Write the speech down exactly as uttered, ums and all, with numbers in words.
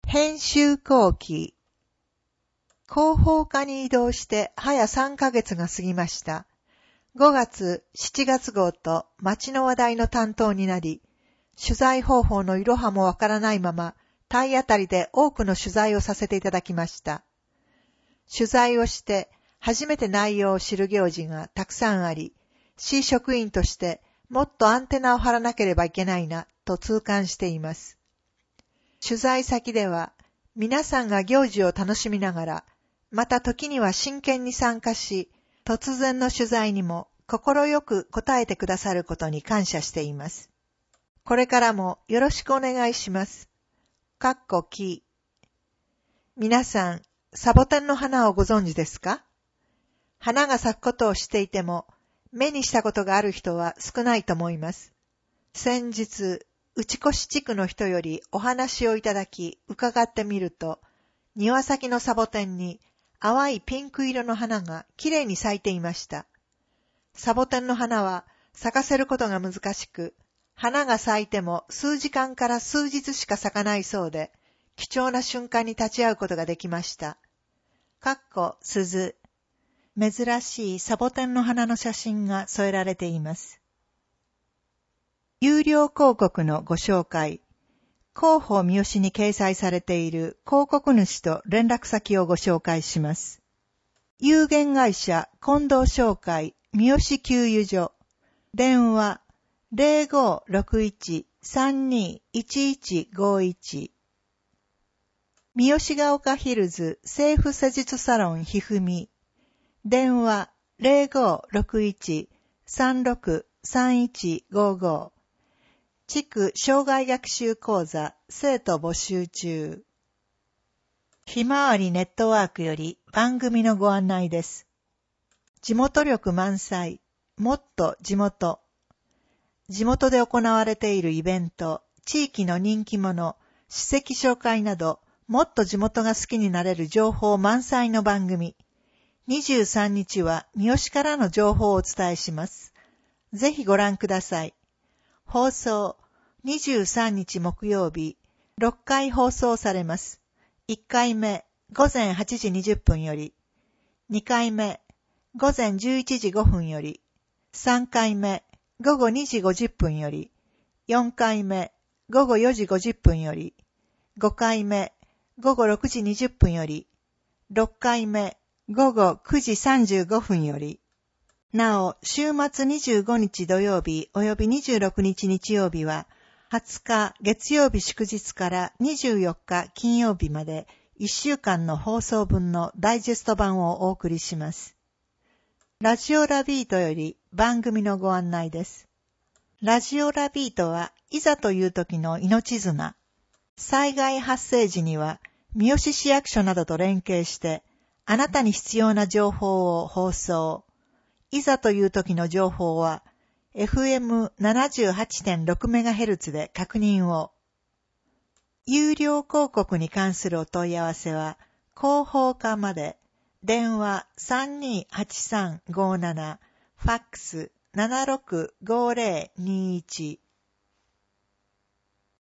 編集後期。広報課に移動して早さんかげつが過ぎました。ごがつ、しちがつ号と街の話題の担当になり、取材方法のいろはもわからないまま、体当たりで多くの取材をさせていただきました。取材をして初めて内容を知る行事がたくさんあり、市職員としてもっとアンテナを張らなければいけないなと痛感しています。取材先では皆さんが行事を楽しみながら、また時には真剣に参加し、突然の取材にも心よく答えてくださることに感謝しています。これからもよろしくお願いします。かっこき。皆さん、サボテンの花をご存知ですか？花が咲くことをしていても、目にしたことがある人は少ないと思います。先日、内越地区の人よりお話をいただき、伺ってみると、庭先のサボテンに淡いピンク色の花がきれいに咲いていました。サボテンの花は咲かせることが難しく、花が咲いても数時間から数日しか咲かないそうで、貴重な瞬間に立ち会うことができました。かっこ鈴。珍しいサボテンの花の写真が添えられています。有料広告のご紹介。広報三好に掲載されている広告主と連絡先をご紹介します。有限会社近藤商会三好給油所。電話 ゼロごろくいち さんにいちいちごいち。三好が丘ヒルズ政府施術サロンひふみ。電話 ゼロごろくいち さんろく さんいちごご。地区障害学習講座生徒募集中。ひまわりネットワークより番組のご案内です。地元力満載、もっと地元。地元で行われているイベント、地域の人気者、史跡紹介など、もっと地元が好きになれる情報満載の番組。にじゅうさんにちは三好からの情報をお伝えします。ぜひご覧ください。放送、にじゅうさんにち木曜日、ろっかい放送されます。いっかいめ、ごぜんはちじにじゅっぷんより、にかいめ、ごぜんじゅういちじごふんより、さんかいめ、ごごにじごじゅっぷんより、よんかいめ、ごごよじごじゅっぷんより、ごかいめ、ごごろくじにじゅっぷんより、ろっかいめ、ごごくじさんじゅうごふんより、なお、週末にじゅうごにち土曜日およびにじゅうろくにち日曜日は、はつか月曜日祝日からにじゅうよっか金曜日までいっしゅうかんの放送分のダイジェスト版をお送りします。ラジオラビートより番組のご案内です。ラジオラビートはいざという時の命綱。災害発生時には三好市役所などと連携してあなたに必要な情報を放送。いざという時の情報は エフエムななじゅうはちてんろくメガヘルツ で確認を。有料広告に関するお問い合わせは広報課まで。電話 さんにーはちさんごーなな、ファックス ななろくごーぜろにーいち。